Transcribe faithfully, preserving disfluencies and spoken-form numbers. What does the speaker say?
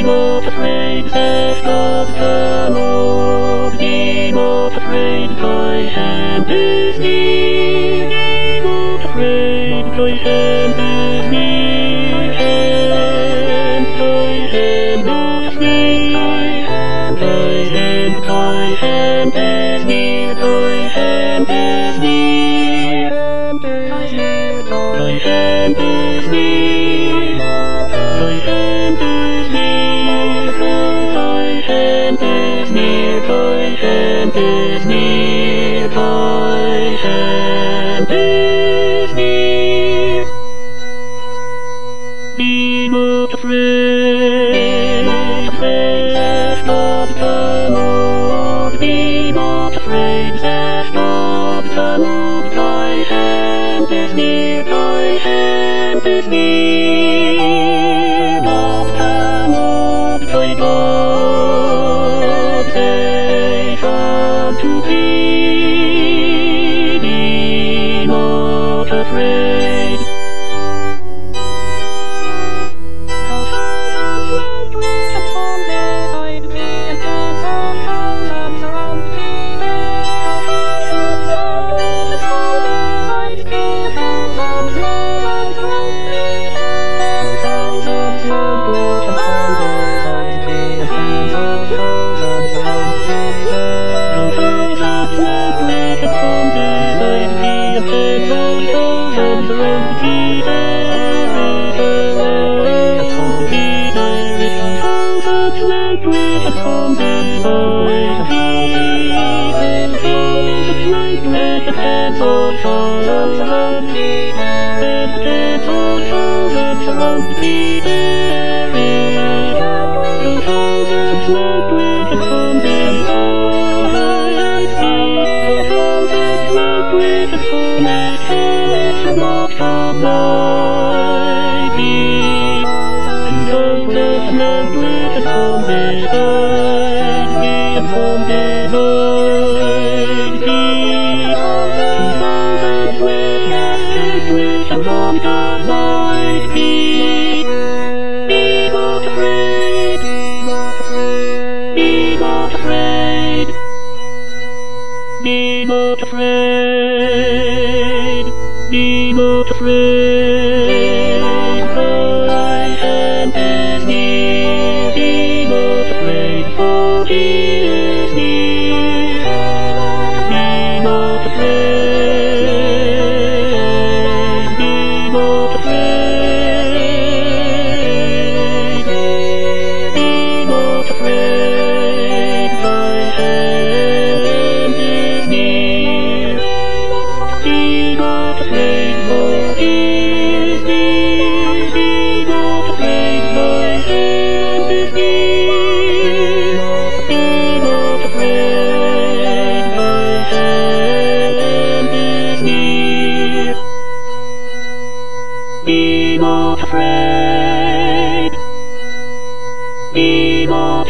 Be not afraid, saith God the Lord. Be not afraid, thy hand is near. Be not afraid, thy hand is near. Hand, thy hand is near. Thy hand, thy hand is near. Thy hand is near. Thy hand, thy hand is near. Thy hand is near. Thy hand is near. Thy hand is near. Thy hand is near. Be not afraid, saith God the Lord. Be not afraid, saith God the Lord. Thy hand is near. Thy hand is near. Of the Lord thy God saith unto thee, be not afraid. Thousands went with upon beside me, and tens of thousands around me. Thousands went upon beside me, and tens of thousands around me. Thousands went upon beside me, and tens of thousands around me. Thousands went upon beside me, and tens of thousands around me. Thousands went upon beside me, and thousands went with the tens of thousands around me, and tens of thousands around me. Thousands went with upon beside me, thousands went with upon beside the Lord Almighty, and thousands went with upon beside me, upon beside me. Thousands went with upon beside me. Be not afraid, be not afraid, be not afraid, be not afraid. Thy hand is near. Be not afraid, for he is near. Be not afraid, be not afraid, be not afraid. Thy hand is near. Be not afraid, for he is near. Be not afraid, thy hand is near. Be not afraid, thy hand is near. Be not afraid, be not